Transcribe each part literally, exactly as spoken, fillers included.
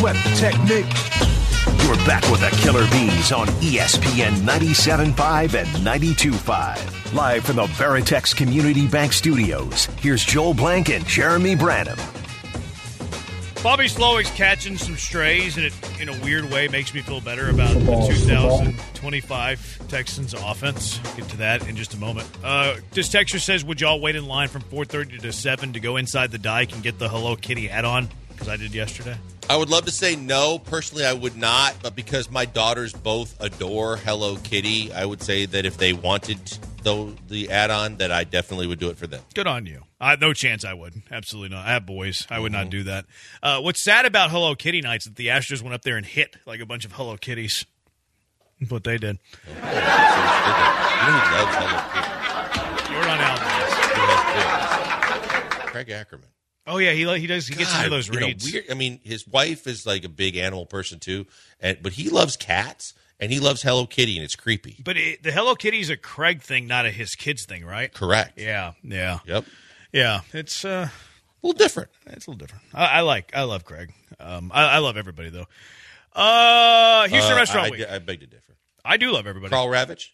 sweat the technique. We're back with the Killer Bees on E S P N ninety-seven point five and ninety-two point five. Live from the Veritex Community Bank Studios, here's Joel Blank and Jeremy Branham. Bobby Slowik's catching some strays, and it, in a weird way, makes me feel better about the two thousand twenty-five Texans offense. Get to that in just a moment. Uh, this texture says, would y'all wait in line from four thirty to seven to go inside the dike and get the Hello Kitty hat on? Because I did yesterday. I would love to say no. Personally, I would not. But because my daughters both adore Hello Kitty, I would say that if they wanted the, the add-on, that I definitely would do it for them. Good on you. Uh, no chance I would. Absolutely not. I have boys. I would mm-hmm. not do that. Uh, what's sad about Hello Kitty nights is that the Astros went up there and hit like a bunch of Hello Kitties. That's what they did. Oh, you know who loves Hello Kitty? Jordan Alvarez. Craig Ackerman. Oh yeah, he he does. He gets God, into those reads. You know, weird, I mean, his wife is like a big animal person too, and but he loves cats and he loves Hello Kitty, and it's creepy. But it, the Hello Kitty is a Craig thing, not a his kids thing, right? Correct. Yeah. Yeah. Yep. Yeah. It's uh, a little different. It's a little different. I, I like. I love Craig. Um, I, I love everybody though. Uh, Houston uh, Restaurant I, Week. I, I beg to differ. I do love everybody. Carl Ravitch.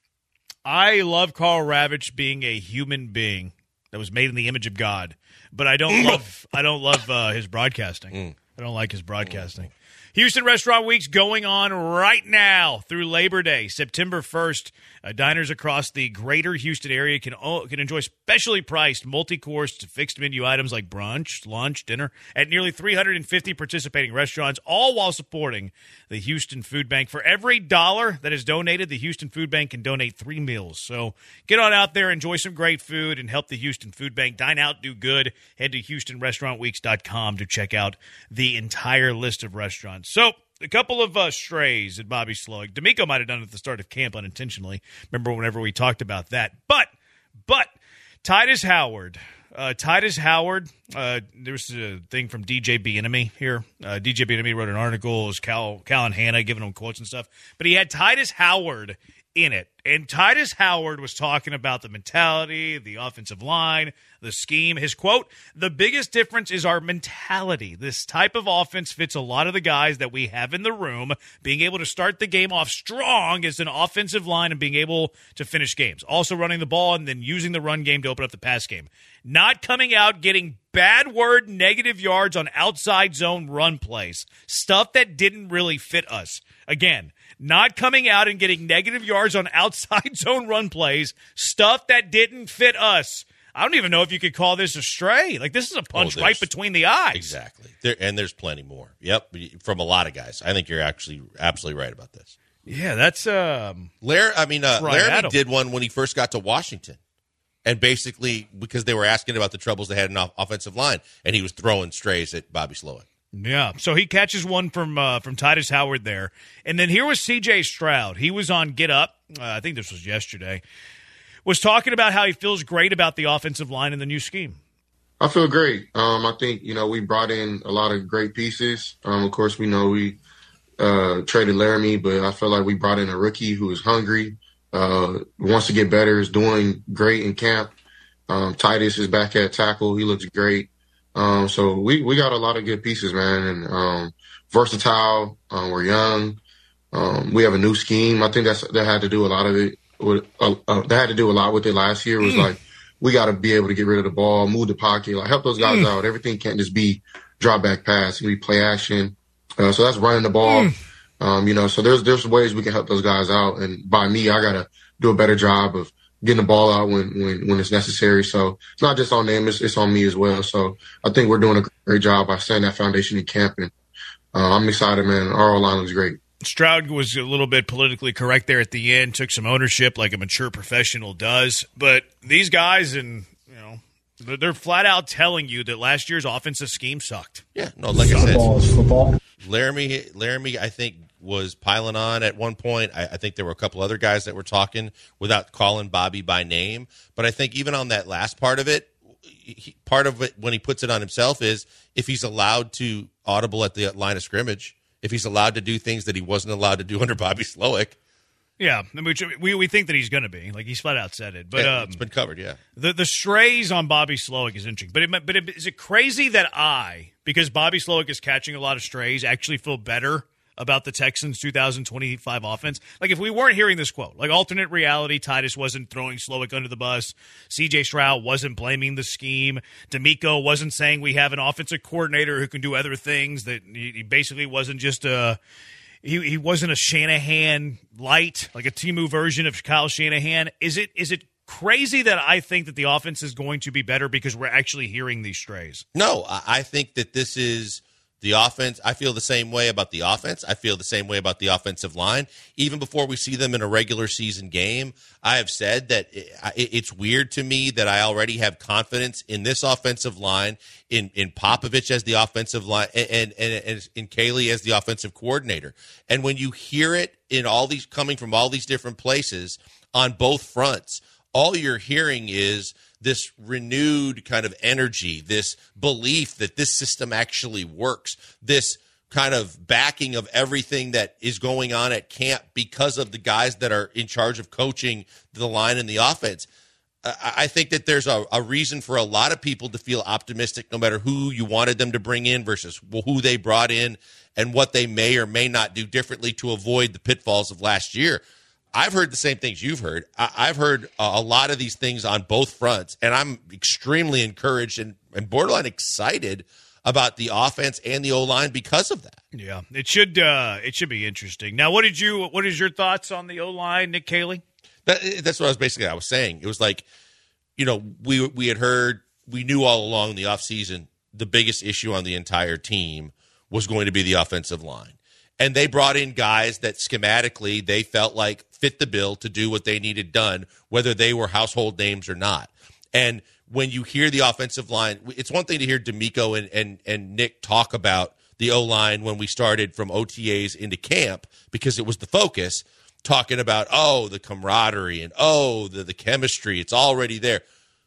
I love Carl Ravitch being a human being that was made in the image of God. But I don't love I don't love uh, his broadcasting. Mm. I don't like his broadcasting. Mm. Houston Restaurant Week's going on right now through Labor Day, September first. Uh, diners across the greater Houston area can o- can enjoy specially priced multi-course fixed menu items like brunch, lunch, dinner at nearly three hundred fifty participating restaurants, all while supporting the Houston Food Bank. For every dollar that is donated, the Houston Food Bank can donate three meals. So get on out there, enjoy some great food, and help the Houston Food Bank. Dine out, do good. Head to Houston Restaurant Weeks dot com to check out the entire list of restaurants. So, a couple of uh, strays at Bobby Slowik. D'Amico might have done it at the start of camp unintentionally. Remember whenever we talked about that. But, but, Titus Howard. Uh, Titus Howard, uh, there's a thing from D J Bieniemy here. Uh, D J Bieniemy wrote an article. It was Cal, Cal and Hannah giving him quotes and stuff. But he had Titus Howard in it. And Titus Howard was talking about the mentality, the offensive line, the scheme. His quote, the biggest difference is our mentality. This type of offense fits a lot of the guys that we have in the room. Being able to start the game off strong as an offensive line and being able to finish games. Also running the ball and then using the run game to open up the pass game. Not coming out getting bad word, negative yards on outside zone run plays. Stuff that didn't really fit us. Again, not coming out and getting negative yards on outside zone run plays, stuff that didn't fit us. I don't even know if you could call this a stray. Like, this is a punch oh, right between the eyes. Exactly. There, and there's plenty more. Yep, from a lot of guys. I think you're actually absolutely right about this. Yeah, that's um, Lar- I mean, uh, Laramie did one when he first got to Washington. And basically, because they were asking about the troubles they had in off- offensive line, and he was throwing strays at Bobby Slowik. Yeah, so he catches one from uh, from Titus Howard there. And then here was C J Stroud. He was on Get Up, uh, I think this was yesterday, was talking about how he feels great about the offensive line and the new scheme. I feel great. Um, I think, you know, we brought in a lot of great pieces. Um, of course, we know we uh, traded Laramie, but I feel like we brought in a rookie who is hungry, uh, wants to get better, is doing great in camp. Um, Titus is back at tackle. He looks great. Um, so we, we got a lot of good pieces, man, and um, versatile. Um, we're young. Um, we have a new scheme. I think that's that had to do a lot of it. With, uh, uh, that had to do a lot with it last year. It was mm. like we got to be able to get rid of the ball, move the pocket, like help those guys mm. out. Everything can't just be drop back pass. We play action. Uh, so that's running the ball. Mm. Um, you know, so there's there's ways we can help those guys out. And by me, I gotta do a better job of getting the ball out when, when, when it's necessary. So it's not just on them, it's, it's on me as well. So I think we're doing a great job by setting that foundation in camp. And uh, I'm excited, man. Our O-line looks great. Stroud was a little bit politically correct there at the end, took some ownership like a mature professional does. But these guys, and you know, they're flat out telling you that last year's offensive scheme sucked. Yeah, no, like I said, football is football. Laramie, Laramie, I think, was piling on at one point. I, I think there were a couple other guys that were talking without calling Bobby by name. But I think even on that last part of it, he, part of it when he puts it on himself is if he's allowed to audible at the line of scrimmage, if he's allowed to do things that he wasn't allowed to do under Bobby Slowik, Yeah, I mean, we we think that he's going to be. Like, he's flat out said it. But yeah, um, it's been covered, yeah. The the strays on Bobby Slowik is interesting. But, it, but it, is it crazy that I, because Bobby Slowik is catching a lot of strays, actually feel better about the Texans' two thousand twenty-five offense? Like, if we weren't hearing this quote, like, alternate reality, Titus wasn't throwing Slowik under the bus, C J Stroud wasn't blaming the scheme, D'Amico wasn't saying we have an offensive coordinator who can do other things, that he, he basically wasn't just a – He he wasn't a Shanahan light, like a Temu version of Kyle Shanahan. Is it is it crazy that I think that the offense is going to be better because we're actually hearing these strays? No, I think that this is the offense. I feel the same way about the offense. I feel the same way about the offensive line. Even before we see them in a regular season game, I have said that it's weird to me that I already have confidence in this offensive line, in in Popovich as the offensive line, and and, and in Caley as the offensive coordinator. And when you hear it in all these coming from all these different places on both fronts, all you're hearing is this renewed kind of energy, this belief that this system actually works, this kind of backing of everything that is going on at camp because of the guys that are in charge of coaching the line and the offense. I think that there's a, a reason for a lot of people to feel optimistic no matter who you wanted them to bring in versus who they brought in and what they may or may not do differently to avoid the pitfalls of last year. I've heard the same things you've heard. I've heard a lot of these things on both fronts, and I'm extremely encouraged and, and borderline excited about the offense and the O-line because of that. Yeah, it should uh, it should be interesting. Now, what did you what is your thoughts on the O-line, Nick Caley? That, that's what I was basically I was saying. It was like, you know, we we had heard, we knew all along in the offseason the biggest issue on the entire team was going to be the offensive line. And they brought in guys that schematically they felt like fit the bill to do what they needed done, whether they were household names or not. And when you hear the offensive line, it's one thing to hear D'Amico and, and, and Nick talk about the O-line when we started from O T As into camp because it was the focus, talking about, oh, the camaraderie and, oh, the, the chemistry. It's already there.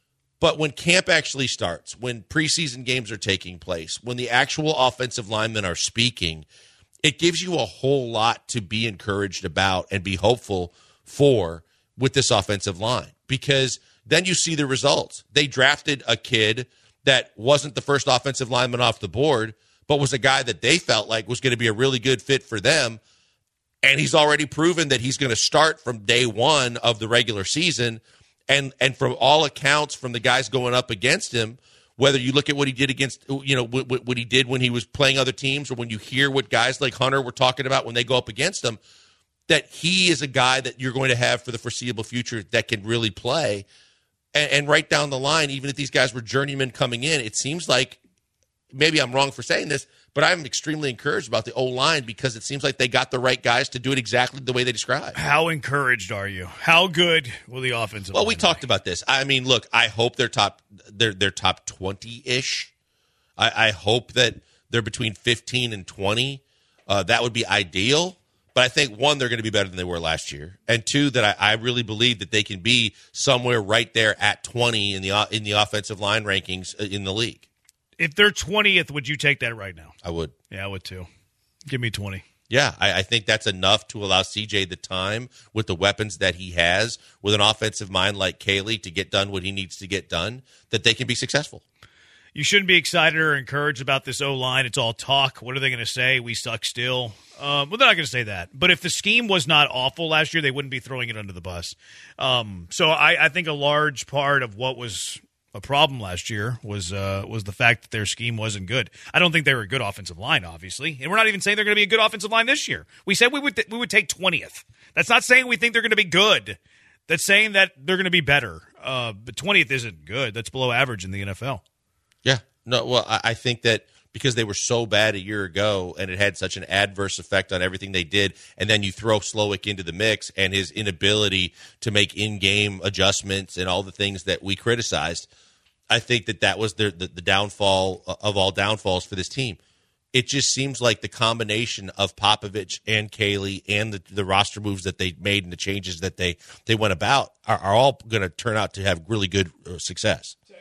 But when camp actually starts, when preseason games are taking place, when the actual offensive linemen are speaking, it gives you a whole lot to be encouraged about and be hopeful for with this offensive line because then you see the results. They drafted a kid that wasn't the first offensive lineman off the board, but was a guy that they felt like was going to be a really good fit for them, and he's already proven that he's going to start from day one of the regular season, and and from all accounts from the guys going up against him, whether you look at what he did against, you know, what, what he did when he was playing other teams or when you hear what guys like Hunter were talking about when they go up against him, that he is a guy that you're going to have for the foreseeable future that can really play. And, and right down the line, even if these guys were journeymen coming in, it seems like, maybe I'm wrong for saying this, but I'm extremely encouraged about the O-line because it seems like they got the right guys to do it exactly the way they described. How encouraged are you? How good will the offensive Well, line we be? talked about this. I mean, look, I hope they're top they're they're top twenty-ish. I, I hope that they're between fifteen and twenty. Uh, that would be ideal. But I think, one, they're going to be better than they were last year. And two, that I, I really believe that they can be somewhere right there at twenty in the in the offensive line rankings in the league. If they're twentieth, would you take that right now? I would. Yeah, I would too. Give me twenty. Yeah, I, I think that's enough to allow C J the time with the weapons that he has, with an offensive mind like Caley to get done what he needs to get done, that they can be successful. You shouldn't be excited or encouraged about this O-line. It's all talk. What are they going to say? We suck still. Um, well, they're not going to say that. But if the scheme was not awful last year, they wouldn't be throwing it under the bus. Um, so I, I think a large part of what was a problem last year was uh, was the fact that their scheme wasn't good. I don't think they were a good offensive line, obviously, and we're not even saying they're going to be a good offensive line this year. We said we would th- we would take twentieth. That's not saying we think they're going to be good. That's saying that they're going to be better. Uh, but twentieth isn't good. That's below average in the N F L. Yeah, no. Well, I, I think that because they were so bad a year ago, and it had such an adverse effect on everything they did, and then you throw Slowik into the mix and his inability to make in-game adjustments and all the things that we criticized. I think that that was the, the, the downfall of all downfalls for this team. It just seems like the combination of Popovich and Caley and the, the roster moves that they made and the changes that they, they went about are, are all going to turn out to have really good uh, success.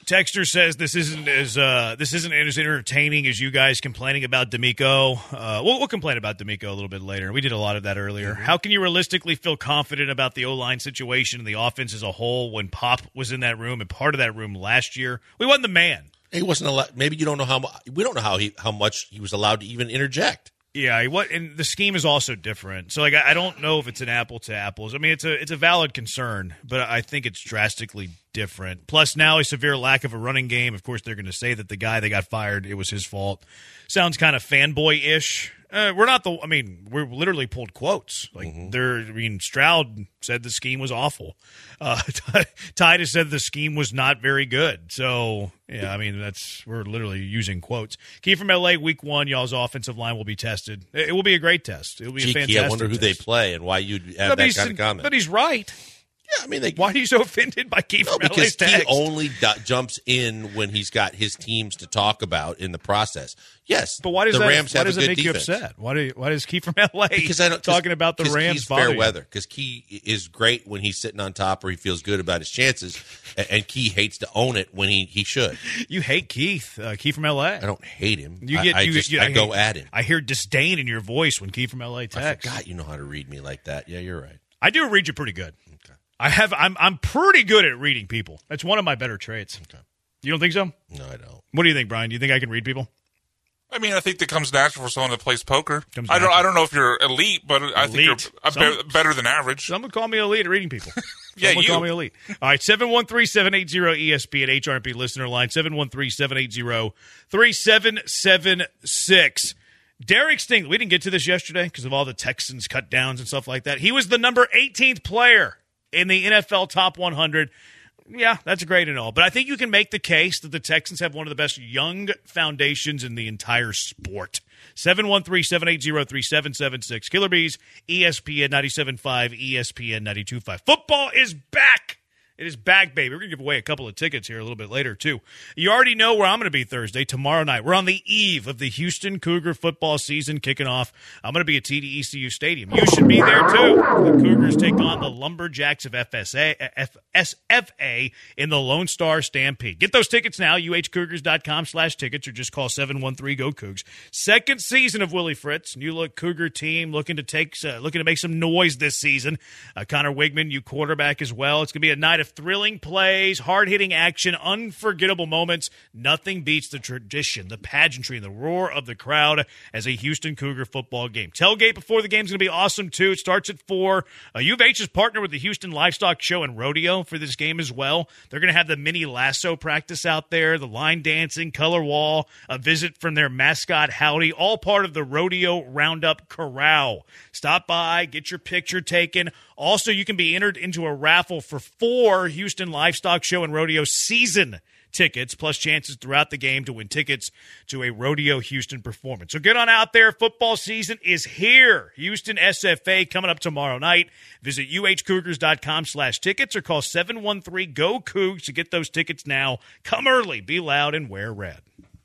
Texter says this isn't as uh, this isn't as entertaining as you guys complaining about D'Amico. Uh, we'll, we'll complain about D'Amico a little bit later. We did a lot of that earlier. Mm-hmm. How can you realistically feel confident about the O-line situation and the offense as a whole when Pop was in that room and part of that room last year? We wasn't the man. He wasn't allowed. Maybe you don't know how. We don't know how he how much he was allowed to even interject. Yeah, what and the scheme is also different. So like I, I don't know if it's an apple to apples. I mean, it's a it's a valid concern, but I think it's drastically different. Plus now a severe lack of a running game. Of course, they're going to say that the guy that got fired, it was his fault. Sounds kind of fanboy-ish. Uh, we're not the. I mean, we're literally pulled quotes. Like mm-hmm. there. I mean, Stroud said the scheme was awful. Uh, Titus said the scheme was not very good. So yeah, I mean that's we're literally using quotes. Key from L A, week one, y'all's offensive line will be tested. It, it will be a great test. It will be Gee, a fantastic. I wonder who test. they play and why you'd have no, that kind of comment. But he's right. Yeah, I mean, they, why are you so offended by Key no, from because L A's text? Key only do- jumps in when he's got his teams to talk about in the process. Yes, but why does the that, Rams why have does a it good make defense. you upset? Why do you, why does Key from L A because I don't talking about the Rams? He's fair weather because Key is great when he's sitting on top or he feels good about his chances, and, and Key hates to own it when he, he should. You hate Keith, uh, Key from L A. I don't hate him. You get, I, I you, just you, I, I go hate, at him. I hear disdain in your voice when Key from L A texts. I forgot you know how to read me like that. Yeah, you're right. I do read you pretty good. Okay. I have. I'm. I'm pretty good at reading people. That's one of my better traits. Okay. You don't think so? No, I don't. What do you think, Brian? Do you think I can read people? I mean, I think that comes natural for someone that plays poker. Comes I don't. natural. I don't know if you're elite, but I Elite. think you're a Some- be- better than average. Someone call me elite at reading people. Yeah, Someone you. call me elite. All right, seven one three, seven eight zero, E S P N H R P listener line, seven one three, seven eight zero, three seven seven six. Derek Stingley, we didn't get to this yesterday because of all the Texans cut downs and stuff like that. He was the number eighteenth player in the N F L top one hundred. Yeah, that's great and all. But I think you can make the case that the Texans have one of the best young foundations in the entire sport. seven one three, seven eight zero, three seven seven six. Killer Bees, E S P N ninety-seven point five, E S P N ninety-two point five. Football is back. It is back, baby. We're going to give away a couple of tickets here a little bit later, too. You already know where I'm going to be Thursday, tomorrow night. We're on the eve of the Houston Cougar football season kicking off. I'm going to be at T D E C U Stadium. You should be there, too. The Cougars take on the Lumberjacks of F S A, F S F A in the Lone Star Stampede. Get those tickets now, U H Cougars dot com slash tickets, or just call seven one three, G O Cougs. Second season of Willie Fritz. New look Cougar team looking to take, uh, looking to make some noise this season. Uh, Connor Wigman, you quarterback as well. It's going to be a night of thrilling plays, hard-hitting action, unforgettable moments. Nothing beats the tradition, the pageantry, and the roar of the crowd as a Houston Cougar football game. Tailgate before the game is going to be awesome, too. It starts at four. Uh, U of H is partnered with the Houston Livestock Show and Rodeo for this game as well. They're going to have the mini lasso practice out there, the line dancing, color wall, a visit from their mascot, Howdy, all part of the Rodeo Roundup Corral. Stop by, get your picture taken. Also, you can be entered into a raffle for four Houston Livestock Show and Rodeo season tickets, plus chances throughout the game to win tickets to a Rodeo Houston performance. So get on out there. Football season is here. Houston S F A coming up tomorrow night. Visit U H Cougars dot com slash tickets or call seven one three, G O Cougs to get those tickets now. Come early, be loud, and wear red.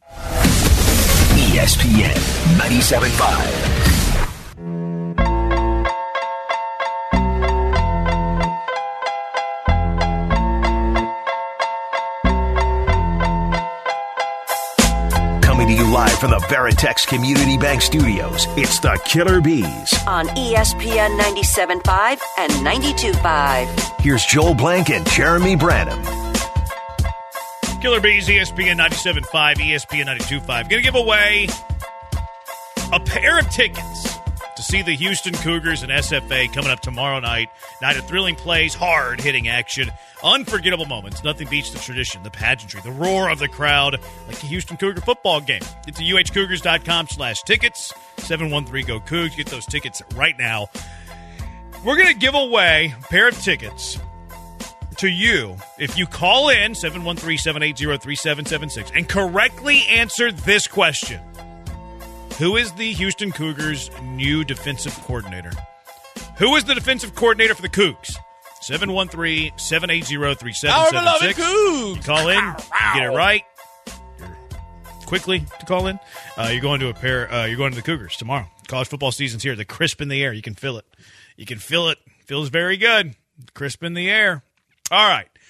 E S P N ninety-seven point five. Coming to you live from the Veritex Community Bank Studios, it's the Killer Bees. On E S P N ninety-seven point five and ninety-two point five. Here's Joel Blank and Jeremy Branham. Killer Bees, E S P N ninety-seven point five, E S P N ninety-two point five. Going to give away a pair of tickets to see the Houston Cougars and S F A coming up tomorrow night. Night of thrilling plays, hard-hitting action, unforgettable moments. Nothing beats the tradition, the pageantry, the roar of the crowd, like the Houston Cougar football game. It's U H Cougars dot com slash tickets, seven one three, G O Cougs. Get those tickets right now. We're going to give away a pair of tickets to you if you call in, seven one three, seven eight zero, three seven seven six, and correctly answer this question. Who is the Houston Cougars' new defensive coordinator? Who is the defensive coordinator for the Cougs? seven one three, seven eight zero, three seven seven six. You call in, you get it right. You're quickly to call in. Uh, you're going to a pair. Uh, you're going to the Cougars tomorrow. College football season's here. The crisp in the air. You can feel it. You can feel it. Feels very good. Crisp in the air. All right.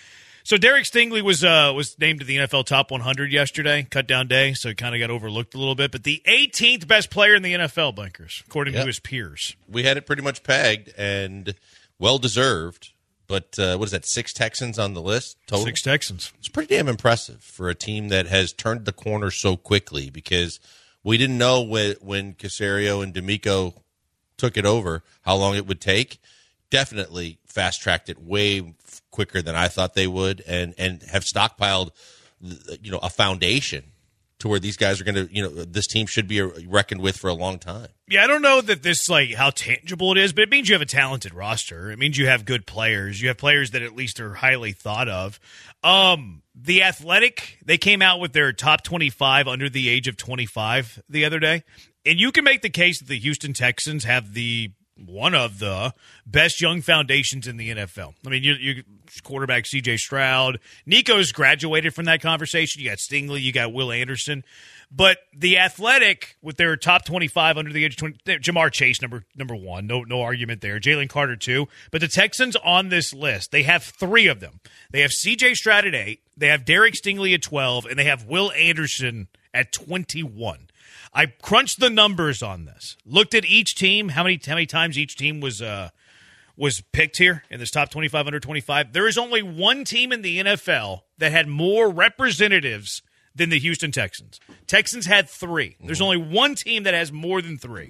So Derek Stingley was uh, was named to the N F L Top one hundred yesterday, cut down day, so it kind of got overlooked a little bit. But the eighteenth best player in the N F L, Bunkers, according Yep. to his peers. We had it pretty much pegged and well-deserved. But uh, what is that, six Texans on the list total? Six Texans. It's pretty damn impressive for a team that has turned the corner so quickly because we didn't know when, when Caserio and D'Amico took it over how long it would take. Definitely fast-tracked it way quicker than I thought they would and, and have stockpiled, you know, a foundation to where these guys are going to, you know, this team should be reckoned with for a long time. Yeah, I don't know that this, like, how tangible it is, but it means you have a talented roster. It means you have good players. You have players that at least are highly thought of. Um, the Athletic, they came out with their top twenty-five under the age of twenty-five the other day, and you can make the case that the Houston Texans have the one of the best young foundations in the N F L. I mean, you, you quarterback C J Stroud. Nico's graduated from that conversation. You got Stingley. You got Will Anderson. But the Athletic, with their top twenty-five under the age of twenty, Jamar Chase, number number one. No no argument there. Jalen Carter, two. But the Texans on this list, they have three of them. They have C J Stroud at eight. They have Derek Stingley at twelve. And they have Will Anderson at twenty-one. I crunched the numbers on this. Looked at each team, how many how many times each team was uh, was picked here in this top twenty-five under twenty-five. There is only one team in the N F L that had more representatives than the Houston Texans. Texans had three. There's only one team that has more than three.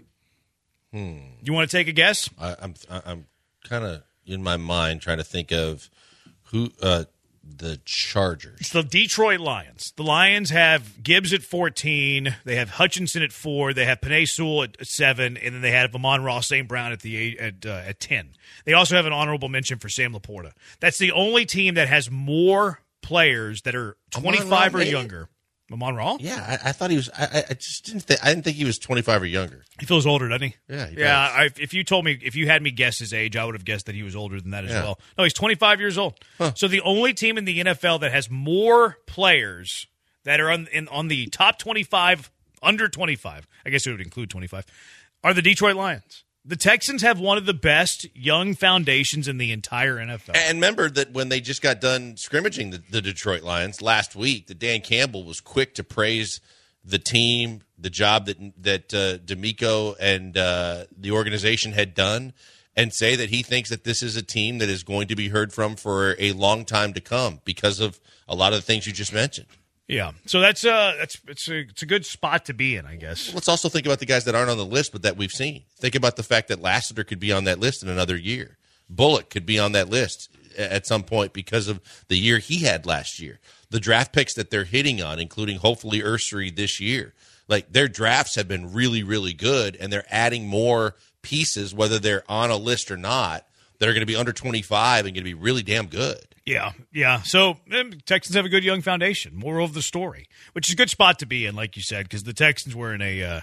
Hmm. You want to take a guess? I, I'm I'm kind of in my mind trying to think of who uh, the Chargers. It's the Detroit Lions. The Lions have Gibbs at fourteen. They have Hutchinson at four. They have Penei Sewell at seven, and then they have Amon Ross Saint Brown at the eight, at uh, at ten. They also have an honorable mention for Sam Laporta. That's the only team that has more players that are twenty-five or younger. Amon Ra? Yeah, I, I thought he was. I, I just didn't. Th- I didn't think he was twenty-five or younger. He feels older, doesn't he? Yeah, he yeah. does. I, if you told me, if you had me guess his age, I would have guessed that he was older than that as Yeah. well. No, he's twenty-five years old. Huh. So the only team in the N F L that has more players that are on in, on the top twenty-five, under twenty-five, I guess it would include twenty-five, are the Detroit Lions. The Texans have one of the best young foundations in the entire N F L. And remember that when they just got done scrimmaging the, the Detroit Lions last week, that Dan Campbell was quick to praise the team, the job that that uh, D'Amico and uh, the organization had done, and say that he thinks that this is a team that is going to be heard from for a long time to come because of a lot of the things you just mentioned. Yeah, so that's uh that's it's a it's a good spot to be in, I guess. Let's also think about the guys that aren't on the list, but that we've seen. Think about the fact that Lassiter could be on that list in another year. Bullock could be on that list at some point because of the year he had last year. The draft picks that they're hitting on, including hopefully Ursary this year, like their drafts have been really, really good, and they're adding more pieces, whether they're on a list or not, that are going to be under twenty-five and going to be really damn good. Yeah, yeah. So um, Texans have a good young foundation. Moral of the story, which is a good spot to be in, like you said, because the Texans were in a uh,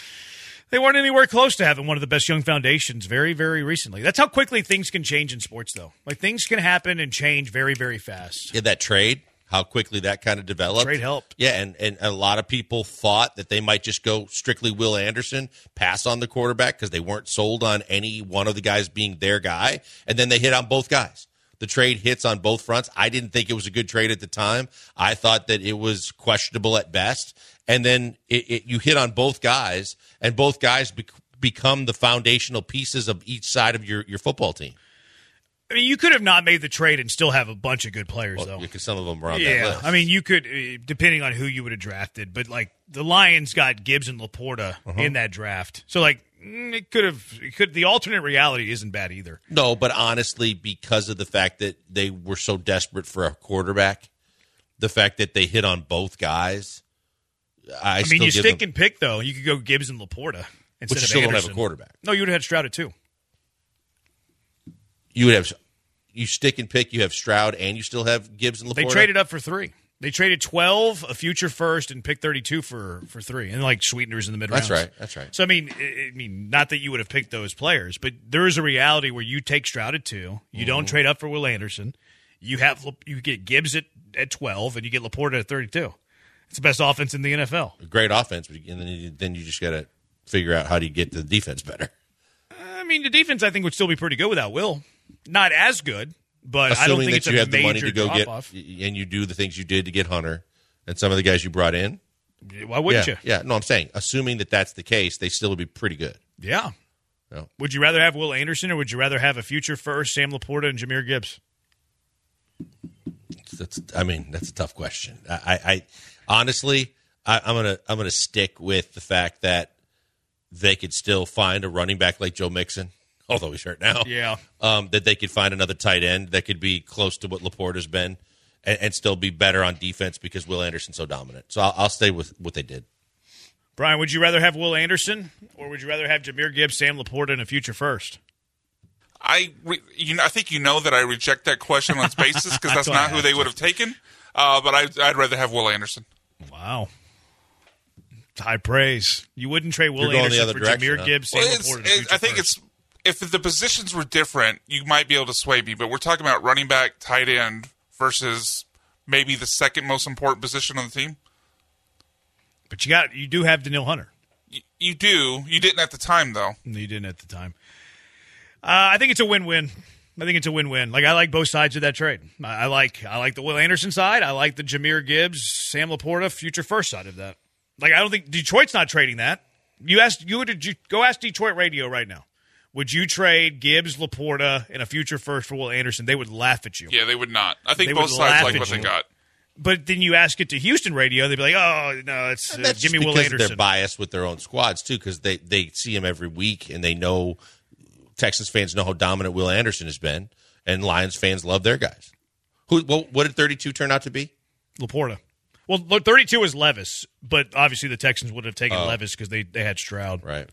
they weren't anywhere close to having one of the best young foundations very, very recently. That's how quickly things can change in sports, though. Like things can happen and change very, very fast. Yeah, that trade, how quickly that kind of developed. Trade helped. Yeah, and, and a lot of people thought that they might just go strictly Will Anderson, pass on the quarterback because they weren't sold on any one of the guys being their guy, and then they hit on both guys. The trade hits on both fronts. I didn't think it was a good trade at the time. I thought that it was questionable at best. And then it, it, you hit on both guys, and both guys be- become the foundational pieces of each side of your, your football team. I mean, you could have not made the trade and still have a bunch of good players, Well, though. because some of them were on that Yeah, list. I mean, you could, uh, depending on who you would have drafted, but like the Lions got Gibbs and Laporta Uh-huh. in that draft, so like mm, it could have. It could the alternate reality isn't bad either. No, but honestly, because of the fact that they were so desperate for a quarterback, the fact that they hit on both guys, I, I still mean, you give stick them, and pick though. You could go Gibbs and Laporta instead but you of still don't Anderson. have a quarterback. No, you would have had Stroud at two. You would have you stick and pick. You have Stroud, and you still have Gibbs and Laporta. They traded up for three. They traded twelve, a future first, and pick thirty-two for, for three, and like sweeteners in the mid rounds. That's right. That's right. So I mean, I I mean, not that you would have picked those players, but there is a reality where you take Stroud at two, you Mm-hmm. don't trade up for Will Anderson, you have you get Gibbs at, at twelve, and you get Laporta at thirty-two. It's the best offense in the N F L. A great offense, but and then you, then you just got to figure out how do you get the defense better. I mean, the defense I think would still be pretty good without Will. Not as good, But assuming I don't think that it's you a have the money major to go get, drop-off. and you do the things you did to get Hunter and some of the guys you brought in. Why wouldn't yeah, you? Yeah, no, I'm saying, assuming that that's the case, they still would be pretty good. Yeah. No. Would you rather have Will Anderson or would you rather have a future first, Sam Laporta and Jahmyr Gibbs? That's, I mean, that's a tough question. I, I, I honestly, I, I'm gonna, I'm gonna stick with the fact that they could still find a running back like Joe Mixon, although he's hurt now. Yeah. Um, that they could find another tight end that could be close to what Laporta's been, and, and still be better on defense because Will Anderson's so dominant. So I'll, I'll stay with what they did. Brian, would you rather have Will Anderson or would you rather have Jahmyr Gibbs, Sam Laporta, and a future first? I, re, you know, I think you know that I reject that question on its basis because that's I not who have they to. would have taken. Uh, but I, I'd rather have Will Anderson. Wow. High praise. You wouldn't trade Will You're going the Anderson other for direction, Jahmyr huh? Gibbs, Sam Well, it's, Laporta, and a it, future I think first. it's if the positions were different, you might be able to sway me. But we're talking about running back, tight end versus maybe the second most important position on the team. But you got you do have Daniil Hunter. You, you do. You didn't at the time, though. No, you didn't at the time. Uh, I think it's a win-win. I think it's a win-win. Like I like both sides of that trade. I, I like I like the Will Anderson side. I like the Jahmyr Gibbs, Sam Laporta, future first side of that. Like I don't think Detroit's not trading that. You asked you would you, go ask Detroit radio right now. Would you trade Gibbs, Laporta, and a future first for Will Anderson? They would laugh at you. Yeah, they would not. I think They both would sides laugh like at what they you. got. But then you ask it to Houston radio, they'd be like, "Oh no, it's uh, That's give me just Will because Anderson." they're biased with their own squads too, because they, they see him every week and they know Texans fans know how dominant Will Anderson has been, and Lions fans love their guys. Who? What, what did thirty-two turn out to be? Laporta. Well, look, thirty-two was Levis, but obviously the Texans would have taken Oh. Levis because they, they had Stroud. Right.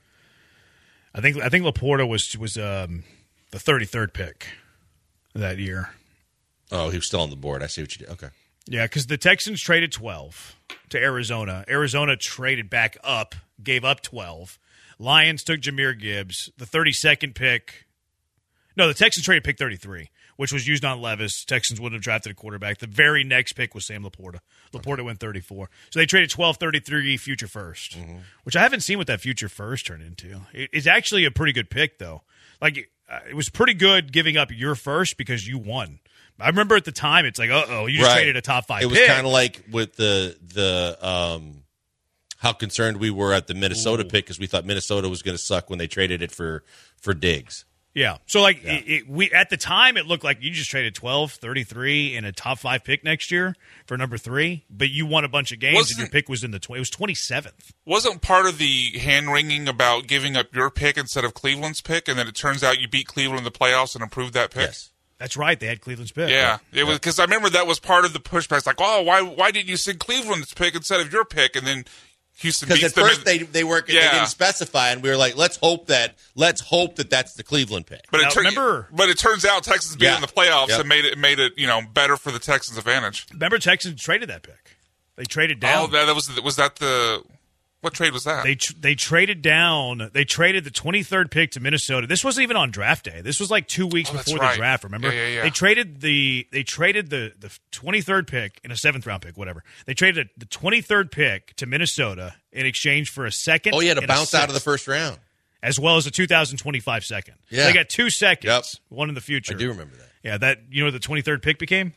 I think I think Laporta was was um, the thirty-third pick that year. Oh, he was still on the board. I see what you did. Okay. Yeah, because the Texans traded twelve to Arizona. Arizona traded back up, gave up twelve. Lions took Jahmyr Gibbs. The thirty-second pick. No, the Texans traded pick thirty-three, which was used on Levis. Texans wouldn't have drafted a quarterback. The very next pick was Sam Laporta. Laporta went thirty-four. So they traded twelve, thirty-three, future first, mm-hmm. which I haven't seen what that future first turned into. It, it's actually a pretty good pick, though. Like, uh, it was pretty good giving up your first because you won. I remember at the time, it's like, uh-oh, you just Right. traded a top five It was pick. kind of like with the the um, how concerned we were at the Minnesota Ooh. pick because we thought Minnesota was going to suck when they traded it for for Diggs. Yeah. So, like, It, it, we at the time, it looked like you just traded twelve, thirty-three, and a top five pick next year for number three, but you won a bunch of games, Wasn't- and your pick was in the tw- it was twenty-seventh. Wasn't part of the hand-wringing about giving up your pick instead of Cleveland's pick, and then it turns out you beat Cleveland in the playoffs and improved that pick? Yes. That's right. They had Cleveland's pick. Yeah, it was because I remember that was part of the pushback. It's like, oh, why why didn't you send Cleveland's pick instead of your pick? And then Houston Because beats at them. first in- they they weren't they Yeah. didn't specify, and we were like, let's hope that let's hope that that's the Cleveland pick. but Now, it tur- remember- but it turns out Texans being Yeah. in the playoffs Yep. and made it made it you know better for the Texans' advantage. Remember, Texans traded that pick. They traded down. Oh, that, that was was that the what trade was that? They tr- they traded down. They traded the twenty-third pick to Minnesota. This wasn't even on draft day. This was like two weeks Oh, that's before right. the draft. Remember? Yeah, yeah, yeah. They traded the they traded the the twenty-third pick and a seventh round pick, whatever. They traded the twenty-third pick to Minnesota in exchange for a second. Oh yeah, to and a bounce out of the sixth, first round. as well as a two thousand twenty-five second. Yeah. So they got two seconds, Yep. one in the future. I do remember that. Yeah, that you know what the twenty-third pick became.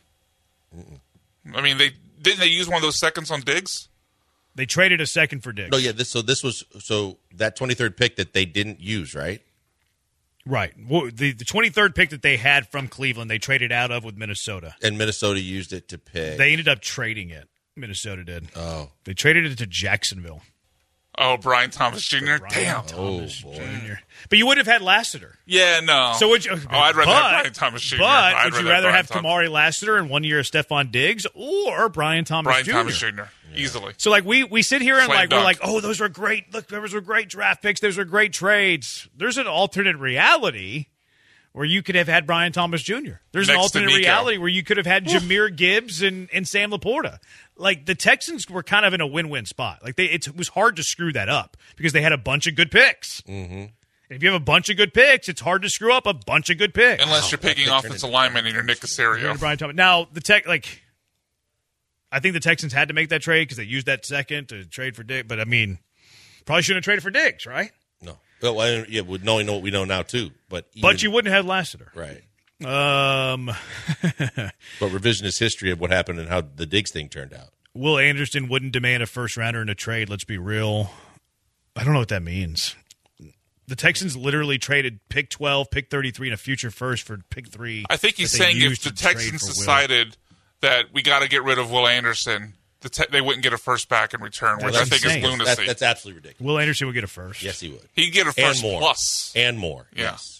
I mean, they didn't they use one of those seconds on Diggs? They traded a second for Diggs. No, yeah. This so this was so that twenty-third pick that they didn't use, right? Right. Well, the the twenty-third pick that they had from Cleveland, they traded out of with Minnesota. And Minnesota used it to pick. They ended up trading it. Minnesota did. oh, They traded it to Jacksonville. Oh, Brian Thomas Junior Brian Damn. Thomas Oh, boy. Junior But you would have had Lassiter. Yeah, no. So would you? Oh, I'd rather but, have Brian Thomas Junior But I'd would you rather rather have have Brian Thomas- Kamari Lassiter and one year of Stephon Diggs or Brian Thomas Brian Junior? Thomas Junior Easily. So like we we sit here and Slam like we're dunk. like, oh, those were great. Look, those were great draft picks. Those were great trades. There's an alternate reality where you could have had Brian Thomas Junior There's an Next to alternate Nico. reality where you could have had Jahmyr Gibbs and, and Sam Laporta. Like the Texans were kind of in a win-win spot. Like they, it was hard to screw that up because they had a bunch of good picks. Mm-hmm. And if you have a bunch of good picks, it's hard to screw up a bunch of good picks. Unless you're picking that offensive turned linemen and you're Nick You're Casario. Brian Thomas. Now the tech, like, I think the Texans had to make that trade because they used that second to trade for Diggs. But I mean, probably shouldn't have traded for Diggs, right? no. Well, I, yeah, with knowing what we know now too, but But even- you wouldn't have Lassiter. right. Um, but revisionist history of what happened and how the Diggs thing turned out. Will Anderson wouldn't demand a first rounder in a trade. Let's be real. I don't know what that means. The Texans literally traded pick twelve, pick thirty-three, and a future first for pick three. I think he's saying if the Texans decided that we got to get rid of Will Anderson, the te- they wouldn't get a first back in return, which I think is lunacy. That's, that's absolutely ridiculous. Will Anderson would get a first. Yes, he would. He'd get a first and more. plus. And more. Yeah. Yes.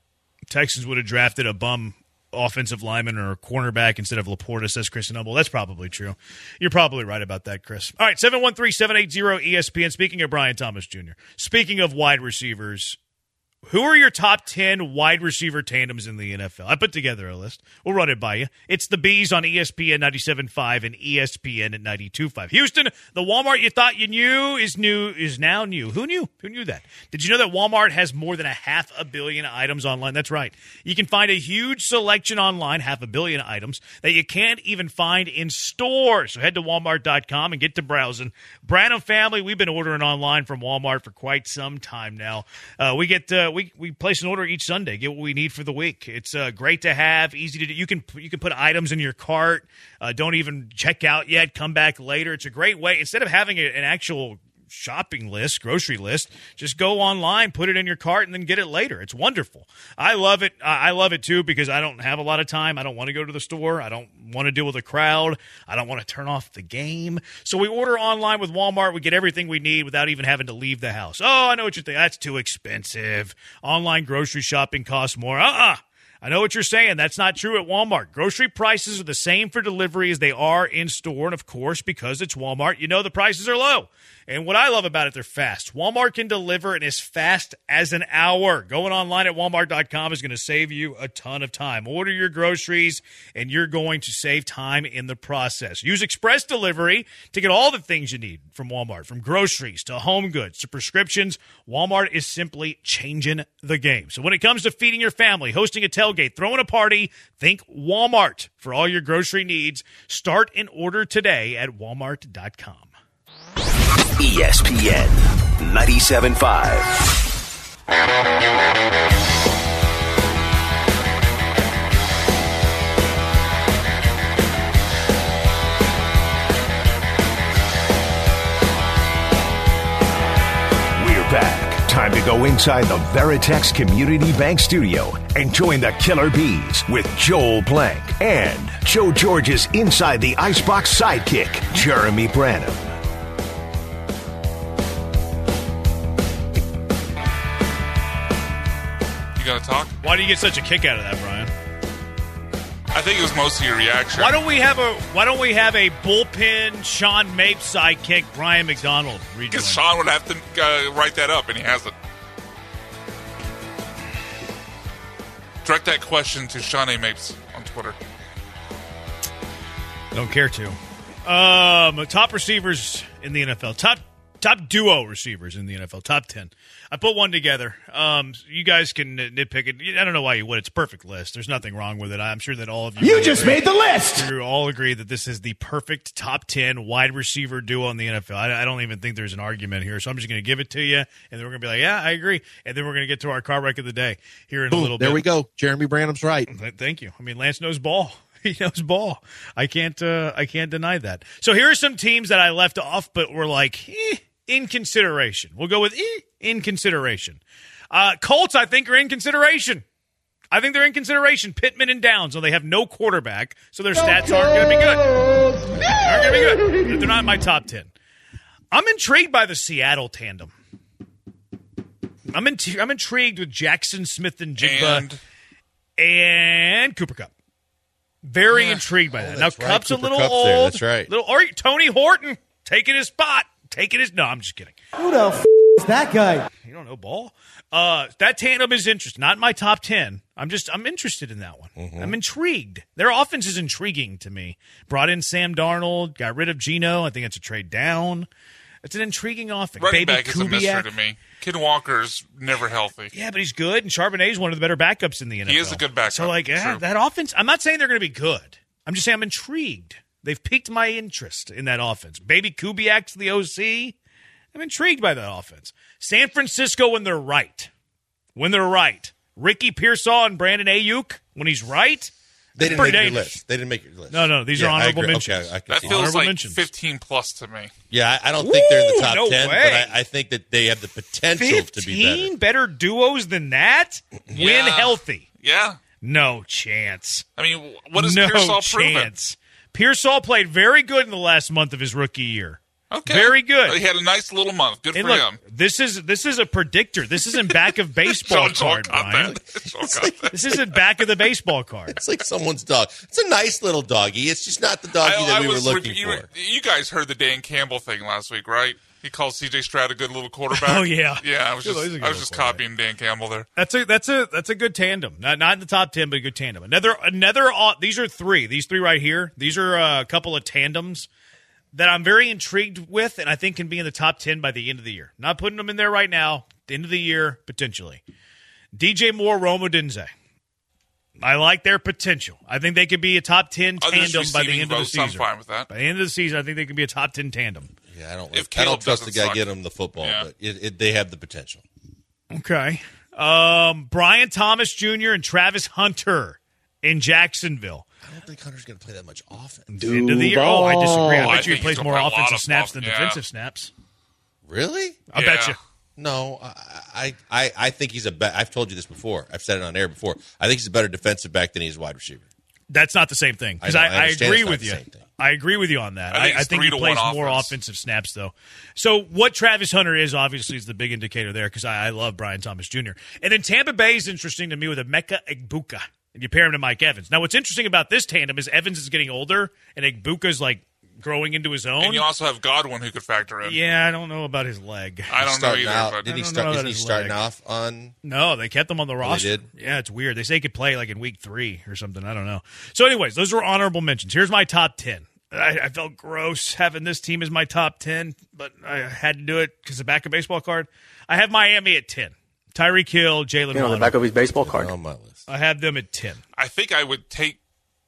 Texans would have drafted a bum offensive lineman or a cornerback instead of Laporta, says Chris Noble. That's probably true. You're probably right about that, Chris. All right, seven one three, seven eight zero, E S P N. Speaking of Brian Thomas Junior, speaking of wide receivers, who are your top ten wide receiver tandems in the N F L? I put together a list. We'll run it by you. It's the Bees on E S P N ninety-seven point five and E S P N at ninety-two point five. Houston, the Walmart you thought you knew is new is now new. Who knew? Who knew that? Did you know that Walmart has more than a half a billion items online? That's right. You can find a huge selection online, half a billion items, that you can't even find in stores. So head to walmart dot com and get to browsing. Branham family, we've been ordering online from Walmart for quite some time now. Uh, we get uh, we we place an order each Sunday, get what we need for the week. It's uh, great to have, easy to do. You can you can put items in your cart. Uh, don't even check out yet. Come back later. It's a great way. Instead of having a, an actual shopping list, grocery list, just go online, put it in your cart, and then get it later. It's wonderful. I love it. I love it, too, because I don't have a lot of time. I don't want to go to the store. I don't want to deal with a crowd. I don't want to turn off the game. So we order online with Walmart. We get everything we need without even having to leave the house. Oh, I know what you think. That's too expensive. Online grocery shopping costs more. Uh-uh. I know what you're saying. That's not true at Walmart. Grocery prices are the same for delivery as they are in store. And, of course, because it's Walmart, you know the prices are low. And what I love about it, they're fast. Walmart can deliver in as fast as an hour. Going online at walmart dot com is going to save you a ton of time. Order your groceries, and you're going to save time in the process. Use Express Delivery to get all the things you need from Walmart, from groceries to home goods to prescriptions. Walmart is simply changing the game. So when it comes to feeding your family, hosting a tailgate, throwing a party, think Walmart for all your grocery needs. Start and order today at walmart dot com. E S P N ninety-seven point five. We're back. Time to go inside the Veritex Community Bank Studio and join the Killer Bees with Joel Blank and Joe George's Inside the Icebox sidekick, Jeremy Branham. Gonna talk? Why do you get such a kick out of that, Brian? I think it was mostly your reaction. Why don't we have a Why don't we have a bullpen Sean Mapes sidekick Brian McDonald rejoin? Because Sean would have to uh, write that up, and he hasn't. Direct that question to Sean A. Mapes on Twitter. Don't care to. Um, top receivers in the N F L. Top top duo receivers in the N F L. Top ten. I put one together. Um, you guys can nitpick it. I don't know why you would. It's a perfect list. There's nothing wrong with it. I'm sure that all of you. You just agree. Made the list. You all agree that this is the perfect top ten wide receiver duo in the N F L. I, I don't even think there's an argument here. So I'm just going to give it to you, and then we're going to be like, yeah, I agree. And then we're going to get to our car wreck of the day here in Boom, a little there bit. There we go. Jeremy Branham's right. Thank you. I mean, Lance knows ball. He knows ball. I can't. Uh, I can't deny that. So here are some teams that I left off, but were like eh, in consideration. We'll go with eh, in consideration. Uh, Colts, I think, are in consideration. I think they're in consideration. Pittman and Downs, so they have no quarterback, so their stats aren't going to be good. Aren't going to be good. They're not in my top ten. I'm intrigued by the Seattle tandem. I'm in, I'm intrigued with Jackson Smith and Jigba and, and Cooper Kupp. Very yeah. intrigued by that. Oh, now, right. Kupp's Cooper a little Kupp's old. there. That's right. Little, or Tony Horton taking his spot. Taking his. No, I'm just kidding. Who the f- is that guy? You don't know ball. Uh, that tandem is interesting. Not in my top ten. I'm just. I'm interested in that one. Mm-hmm. I'm intrigued. Their offense is intriguing to me. Brought in Sam Darnold. Got rid of Geno. I think it's a trade down. It's an intriguing offense. Running Baby back is a mystery to me. Ken Walker's never healthy. Yeah, but he's good, and Charbonnet is one of the better backups in the N F L. He is a good backup. So, like, yeah, that offense. I'm not saying they're going to be good. I'm just saying I'm intrigued. They've piqued my interest in that offense. Baby Kubiak's the O C. I'm intrigued by that offense. San Francisco when they're right. When they're right. Ricky Pearsall and Brandon Ayuk when he's right. They didn't pretty make your dangerous. list. They didn't make your list. No, no, these Yeah, are I honorable agree. mentions. Okay, I can That see feels Honorable like mentions. fifteen plus to me. Yeah, I I don't think they're in the Ooh, top no ten, way. but I, I think that they have the potential to be fifteen better. better duos than that? When Yeah. healthy. Yeah. No chance. I mean, what has no Pearsall proven? chance. Pearsall played very good in the last month of his rookie year. Okay. Very good. He had a nice little month. Good And for look, him. this is this is a predictor. This isn't back of baseball Joel card, got Brian. that. Joel got that. This isn't back of the baseball card. It's like someone's dog. It's a nice little doggy. It's just not the doggy I- that I we were was looking re- you, for. You guys heard the Dan Campbell thing last week, right? He called C J Stroud a good little quarterback. Oh, yeah. yeah. I was Yeah, just, he's a good I was little just quarterback. copying Dan Campbell there. That's a that's a that's a good tandem. Not not in the top ten, but a good tandem. Another another. Uh, these are three. These three right here. These are uh, a couple of tandems that I'm very intrigued with, and I think can be in the top ten by the end of the year. Not putting them in there right now. The end of the year potentially. D J Moore, Rome Odunze. I like their potential. I think they could be a top ten Others tandem by the receiving end of the votes, I'm season. fine with that. By the end of the season, I think they could be a top ten tandem. Yeah, I don't. If I don't Caleb trust the doesn't guy suck. get him the football, Yeah. but it, it, they have the potential. Okay. Um, Brian Thomas Junior and Travis Hunter in Jacksonville. I don't think Hunter's going to play that much offense. End of the year. Oh, I disagree. I Oh, I bet you he think plays he's more gonna play a lot offensive of snaps off- than yeah. defensive snaps. Really? I Yeah. bet you. No, I, I, I think he's a. Be- I've told you this before. I've said it on air before. I think he's a better defensive back than he is wide receiver. That's not the same thing. Because I I, know, I I, understand agree it's not with the you. same thing. I agree with you on that. I I, think I it's think three he to plays one more offense. offensive snaps, though. So what Travis Hunter is, obviously, is the big indicator there because I, I love Brian Thomas Junior And then Tampa Bay is interesting to me with Emeka Egbuka. And you pair him to Mike Evans. Now, what's interesting about this tandem is Evans is getting older and Egbuka's like growing into his own. And you also have Godwin who could factor in. Yeah, I don't know about his leg. I don't know starting either. out. but Did he I don't start? know Isn't that he his starting leg. off on? No, they kept him on the roster. did? Yeah, it's weird. They say he could play like in week three or something. I don't know. So, anyways, those were honorable mentions. Here's my top ten. I, I felt gross having this team as my top ten, but I had to do it because the back of baseball card. I have Miami at ten. Tyreek Hill, Jalen You know, on the Waddle. back of his baseball card. On my list. I have them at ten. I think I would take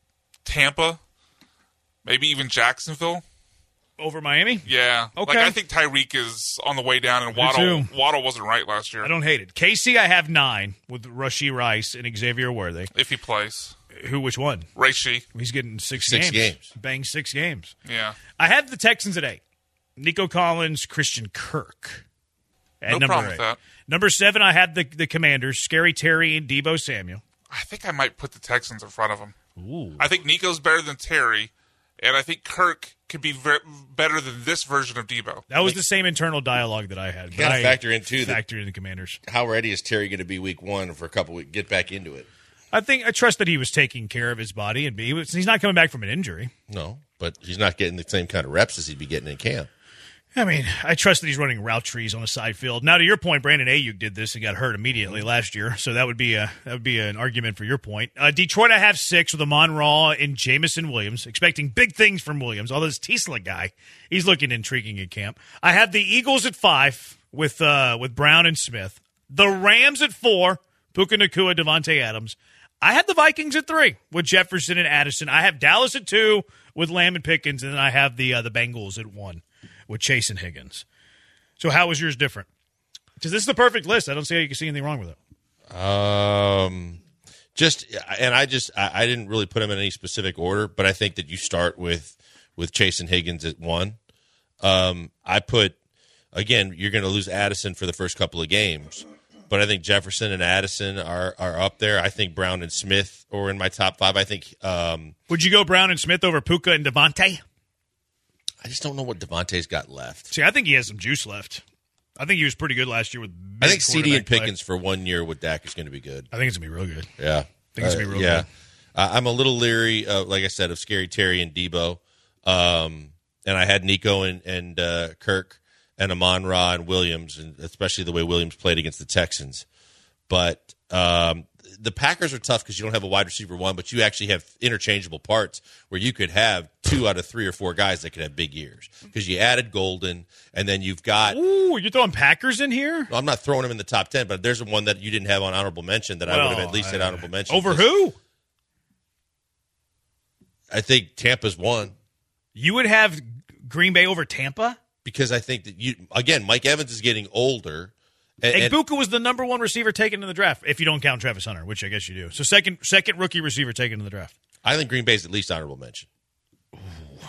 Tampa, maybe even Jacksonville. Over Miami? Yeah. Okay. Like, I think Tyreek is on the way down, and Me Waddle, too. Waddle wasn't right last year. I don't hate it. K C, I have nine with Rashee Rice and Xavier Worthy. If he plays. Who, which one? Reishi. He's getting six, Six games. games. Bang six games. Yeah. I have the Texans at eight. Nico Collins, Christian Kirk. At No number problem eight. with that. Number seven, I have the the Commanders, Scary Terry and Debo Samuel. I think I might put the Texans in front of him. Ooh. I think Nico's better than Terry, and I think Kirk could be ver- better than this version of Debo. That was the same internal dialogue that I had. You gotta but I factor in, too, that- Factor in the Commanders. How ready is Terry going to be week one for a couple weeks? Get back into it. I think I trust that he was taking care of his body and he was, he's not coming back from an injury. No, but he's not getting the same kind of reps as he'd be getting in camp. I mean, I trust that he's running route trees on a side field. Now, to your point, Brandon Ayuk did this and got hurt immediately last year, so that would be a that would be an argument for your point. Uh, Detroit, I have six with Amon Ra and Jamison Williams, expecting big things from Williams. Although this Tesla guy, he's looking intriguing at camp. I have the Eagles at five with uh, with Brown and Smith. The Rams at four, Puka Nacua, Devontae Adams. I have the Vikings at three with Jefferson and Addison. I have Dallas at two with Lamb and Pickens, and then I have the uh, the Bengals at one with Chase and Higgins. So how was yours different? Because this is the perfect list. I don't see how you can see anything wrong with it. Um, just and I just I, I didn't really put them in any specific order, but I think that you start with with Chase and Higgins at one. Um, I put again, you're going to lose Addison for the first couple of games, but I think Jefferson and Addison are are up there. I think Brown and Smith are in my top five. I think. Um, Would you go Brown and Smith over Puka and Devontae? I just don't know what Devontae's got left. See, I think he has some juice left. I think he was pretty good last year with. I big think C D and quarterback play. Pickens for one year with Dak is going to be good. I think it's gonna be real good. Yeah, think it's gonna be real yeah. good. Uh, I'm a little leery, uh, like I said, of Scary Terry and Debo, um, and I had Nico and, and uh, Kirk and Amon Ra and Williams, and especially the way Williams played against the Texans. But um, the Packers are tough because you don't have a wide receiver one, but you actually have interchangeable parts where you could have two out of three or four guys that could have big years because you added Golden, and then you've got. Ooh, you're throwing Packers in here I'm not throwing him in the top ten, but there's one that you didn't have on honorable mention that I would have Well, at least had I- honorable mention. over who? I think Tampa's one You would have Green Bay over Tampa? because I think that you again, Mike Evans is getting older, And, and, Egbuka was the number one receiver taken in the draft, if you don't count Travis Hunter, which I guess you do. So second second rookie receiver taken in the draft. I think Green Bay's at least honorable mention. Ooh,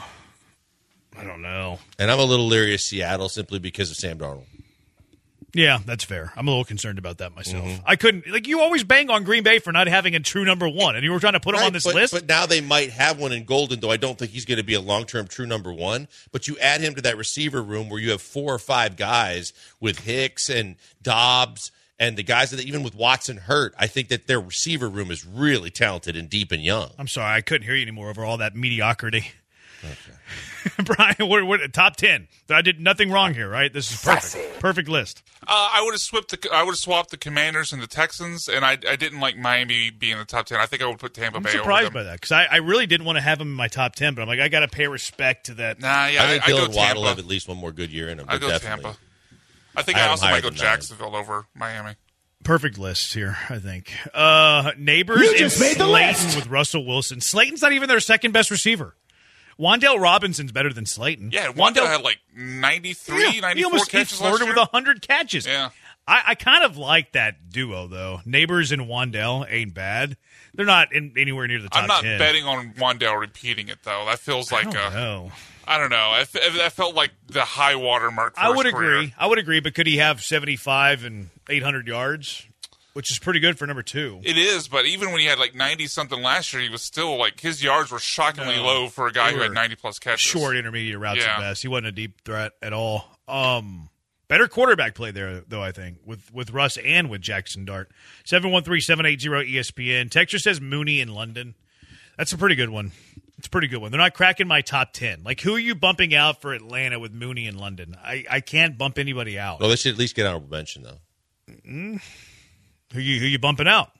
I don't know. And I'm a little leery of Seattle simply because of Sam Darnold. Yeah, that's fair. I'm a little concerned about that myself. Mm-hmm. I couldn't, like, you always bang on Green Bay for not having a true number one, and you were trying to put him Right, on this but, list. But now they might have one in Golden, though I don't think he's going to be a long-term true number one. But you add him to that receiver room where you have four or five guys with Hicks and Dobbs and the guys that even with Watson hurt, I think that their receiver room is really talented and deep and young. I'm sorry, I couldn't hear you anymore over all that mediocrity. Okay. Brian, what, what, top ten. I did nothing wrong here, right? This is perfect. Perfect list. Uh, I would have swapped the I would have swapped the Commanders and the Texans, and I I didn't like Miami being in the top ten. I think I would put Tampa I'm Bay over them. surprised by that because I, I really didn't want to have him in my top ten, but I'm like, I got to pay respect to that. Nah, yeah, I think I, Bill I go and Waddle Tampa. have at least one more good year in him. I go definitely. Tampa. I think I I, have also him might higher go than nine. Jacksonville over Miami. Perfect list here, I think. Uh, Neighbors You and just made the Slayton list. with Russell Wilson. Slayton's not even their second best receiver. Wan'Dale Robinson's better than Slayton. Yeah, Wan'Dale had like ninety-three, yeah, ninety-four he almost he catches last flirted year. with one hundred catches. Yeah. I, I kind of like that duo, though. Neighbors and Wan'Dale ain't bad. They're not in, anywhere near the top I'm not ten. betting on Wan'Dale repeating it, though. That feels like I don't a, know. I don't know. I f- that felt like the high water mark for I his would career. agree. I would agree, but could he have seventy-five and eight hundred yards, which is pretty good for number two? It is, but even when he had like ninety-something last year, he was still like, his yards were shockingly No. low for a guy They who were had ninety-plus catches. Short intermediate routes Yeah. at best. He wasn't a deep threat at all. Um, better quarterback play there, though, I think, with, with Russ and with Jackson Dart. seven one three, seven eight zero, E S P N. Texture says Mooney in London. That's a pretty good one. It's a pretty good one. They're not cracking my top ten. Like, who are you bumping out for Atlanta with Mooney in London? I, I can't bump anybody out. Well, they should at least get honorable mention, though. Mm. Who you who you bumping out?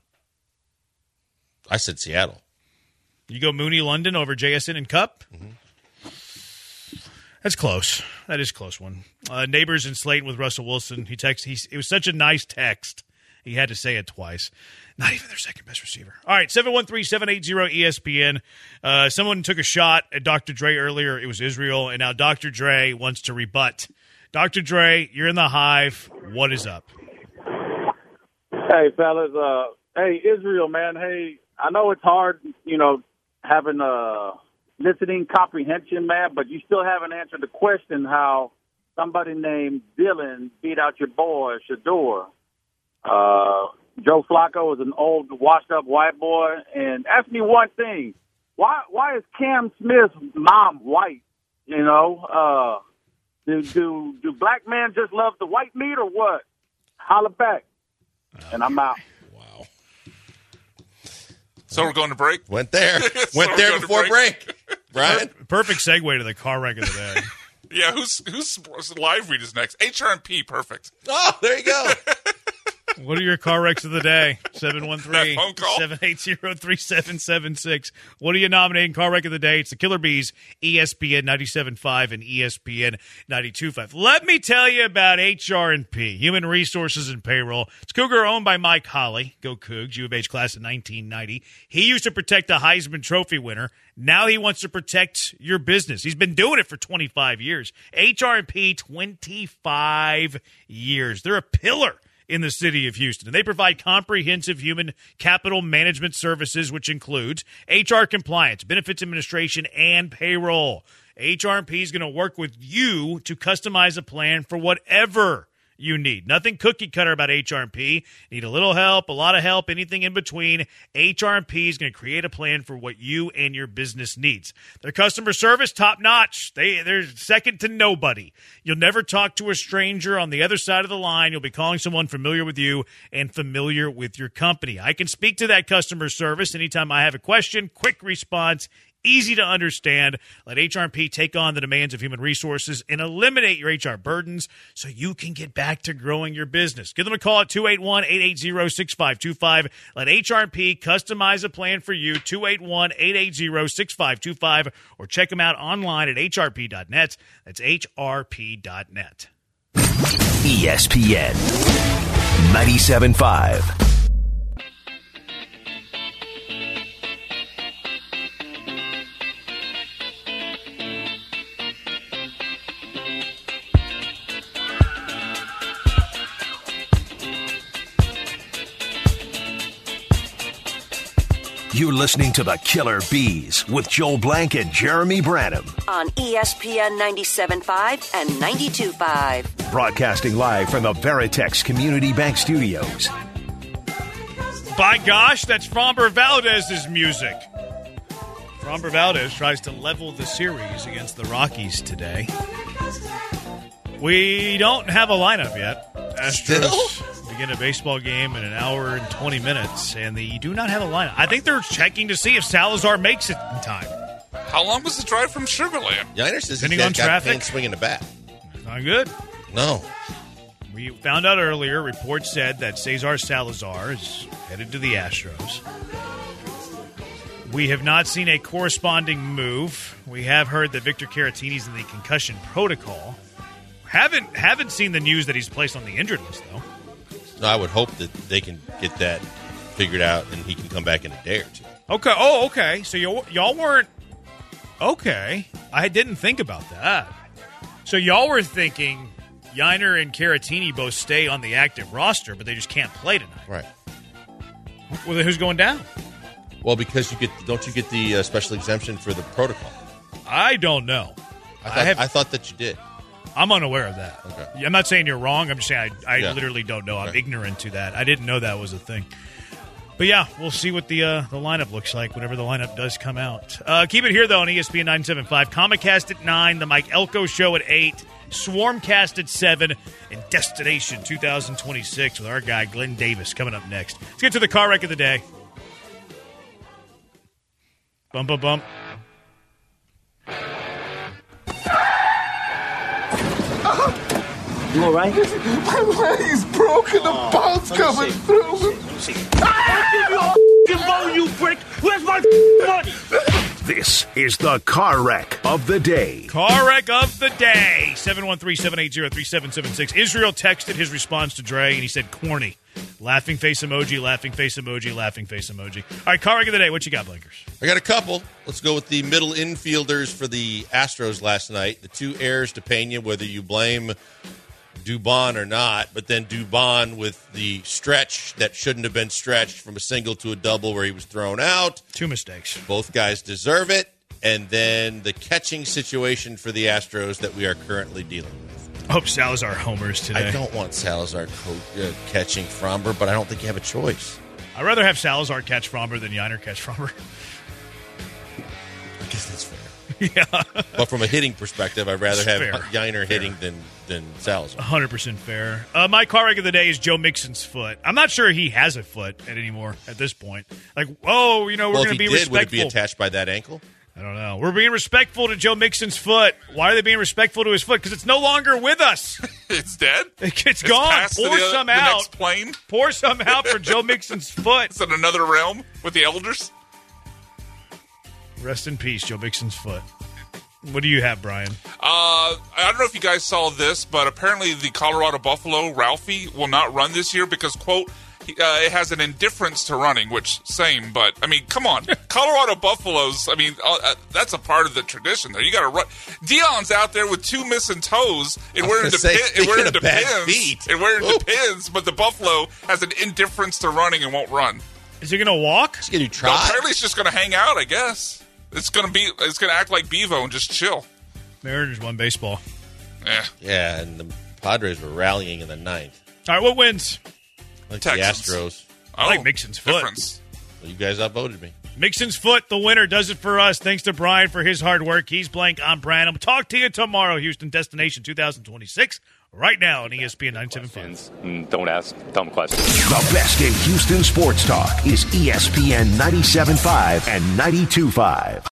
I said Seattle. You go Mooney London over J S N and Cup? Mm-hmm. That's close. That is a close one. Uh, Neighbors and Slayton with Russell Wilson. He text. He, it was such a nice text. He had to say it twice. Not even their second best receiver. All right, seven one three, seven eight zero, E S P N. Uh, someone took a shot at Doctor Dre earlier. It was Israel, and now Doctor Dre wants to rebut. Doctor Dre, you're in the hive. What is up? Hey, fellas. Uh, hey, Israel, man. Hey, I know it's hard, you know, having uh, listening comprehension, man, but you still haven't answered the question how somebody named Dylan beat out your boy, Shador. Uh, Joe Flacco is an old, washed-up white boy. And ask me one thing. Why why is Cam Smith's mom white, you know? Uh, do, do, do black men just love the white meat or what? Holla back. And I'm out. Wow. So we're going to break? Went there. So Went we're there going to before break. break. Brian? Perfect segue to the car wreck of the day. Yeah, who's who's live read is next? H R and P, perfect. Oh, there you go. What are your car wrecks of the day? seven one three, That phone call? seven eight zero, three seven seven six. What are you nominating car wreck of the day? It's the Killer Bees, E S P N ninety-seven point five and E S P N ninety-two point five. Let me tell you about H R and P, Human Resources and Payroll. It's Cougar owned by Mike Holly. Go Cougs, U of H class of nineteen ninety. He used to protect the Heisman Trophy winner. Now he wants to protect your business. He's been doing it for twenty-five years. H R and P, twenty-five years. They're a pillar in the city of Houston. And they provide comprehensive human capital management services, which includes H R compliance, benefits administration, and payroll. H R and P is going to work with you to customize a plan for whatever you need. Nothing cookie cutter about H R and P. Need a little help, a lot of help, anything in between. H R and P is going to create a plan for what you and your business needs. Their customer service, top notch. They, they're second to nobody. You'll never talk to a stranger on the other side of the line. You'll be calling someone familiar with you and familiar with your company. I can speak to that customer service anytime I have a question. Quick response. Easy to understand. Let H R and P take on the demands of human resources and eliminate your H R burdens so you can get back to growing your business. Give them a call at two eight one, eight eight zero, six five two five. Let H R and P customize a plan for you, two eight one, eight eight zero, six five two five, or check them out online at H R P dot net. That's H R P dot net. E S P N ninety-seven point five. You're listening to the Killer Bees with Joel Blank and Jeremy Branham on E S P N ninety-seven point five and ninety-two point five. Broadcasting live from the Veritex Community Bank Studios. By gosh, that's Framber Valdez's music. Framber Valdez tries to level the series against the Rockies today. We don't have a lineup yet. Astros begin a baseball game in an hour and twenty minutes, and they do not have a lineup. I think they're checking to see if Salazar makes it in time. How long was the drive from Sugarland? Yiner says Depending he's on got traffic. pain swinging the bat. Not good. No. We found out earlier, reports said that Cesar Salazar is headed to the Astros. We have not seen a corresponding move. We have heard that Victor Caratini's in the concussion protocol. Haven't haven't seen the news that he's placed on the injured list, though. No, I would hope that they can get that figured out and he can come back in a day or two. Okay. Oh, okay. So y- y'all weren't... Okay. I didn't think about that. So y'all were thinking Yiner and Caratini both stay on the active roster, but they just can't play tonight. Right. Well, then who's going down? Well, because you get don't you get the uh, special exemption for the protocol? I don't know. I thought, I, have, I thought that you did. I'm unaware of that. Okay. I'm not saying you're wrong. I'm just saying I, I Yeah. literally don't know. I'm Okay. ignorant to that. I didn't know that was a thing. But yeah, we'll see what the uh, the lineup looks like whenever the lineup does come out. Uh, keep it here, though, on E S P N ninety-seven point five. Comicast at nine, the Mike Elko Show at eight, Swarmcast at seven, and Destination twenty twenty-six with our guy Glenn Davis coming up next. Let's get to the car wreck of the day. Bump, bump, bump. You all right? My leg's broken. The Oh, ball's let me coming see. through. I'll you prick! Where's my money? This is the car wreck of the day. Car wreck of the day. seven one three, seven eight zero, three seven seven six. Israel texted his response to Dre, and he said, corny. Laughing face emoji, laughing face emoji, laughing face emoji. All right, car wreck of the day. What you got, Blinkers? I got a couple. Let's go with the middle infielders for the Astros last night. The two errors to Pena, whether you blame Dubon or not, but then Dubon with the stretch that shouldn't have been stretched from a single to a double where he was thrown out. Two mistakes. Both guys deserve it. And then the catching situation for the Astros that we are currently dealing with. I hope Salazar homers today. I don't want Salazar co- uh, catching Framber, but I don't think you have a choice. I'd rather have Salazar catch Framber than Yiner catch Framber. I guess that's fair. Yeah. But from a hitting perspective, I'd rather have Fair. Yiner hitting than, than Salazar. one hundred percent fair. Uh, my car wreck of the day is Joe Mixon's foot. I'm not sure he has a foot at anymore at this point. Like, oh, you know, we're Well, if going to he be did, respectful. would it be attached by that ankle? I don't know. We're being respectful to Joe Mixon's foot. Why are they being respectful to his foot? Because it's no longer with us. It's dead? It's It's gone. passed to Pour the, some the out. next plane? Pour some out for Joe Mixon's foot. It's in another realm with the elders? Rest in peace, Joe Mixon's foot. What do you have, Brian? Uh, I don't know if you guys saw this, but apparently the Colorado Buffalo, Ralphie, will not run this year because, quote, he, uh, it has an indifference to running, which, same, but, I mean, come on. Colorado Buffaloes, I mean, uh, uh, that's a part of the tradition there. You got to run. Dion's out there with two missing toes and I was wearing, gonna the say, pin, and wearing speaking the of bad pins. feet. And wearing Ooh. the pins, but the Buffalo has an indifference to running and won't run. Is he going to walk? Just get you No, try. apparently it's just going to hang out, I guess. It's going to be, it's going to act like Bevo and just chill. Mariners won baseball. Yeah. Yeah, and the Padres were rallying in the ninth. All right, what wins? Like Texans. the Astros. I like Mixon's foot. Difference. Well, you guys outvoted me. Mixon's foot, the winner, does it for us. Thanks to Brian for his hard work. He's Blank. I'm Brandon. We'll talk to you tomorrow, Houston Destination twenty twenty-six, right now on E S P N ninety-seven point five. Don't ask dumb questions. The best in Houston sports talk is E S P N ninety-seven point five and ninety-two point five.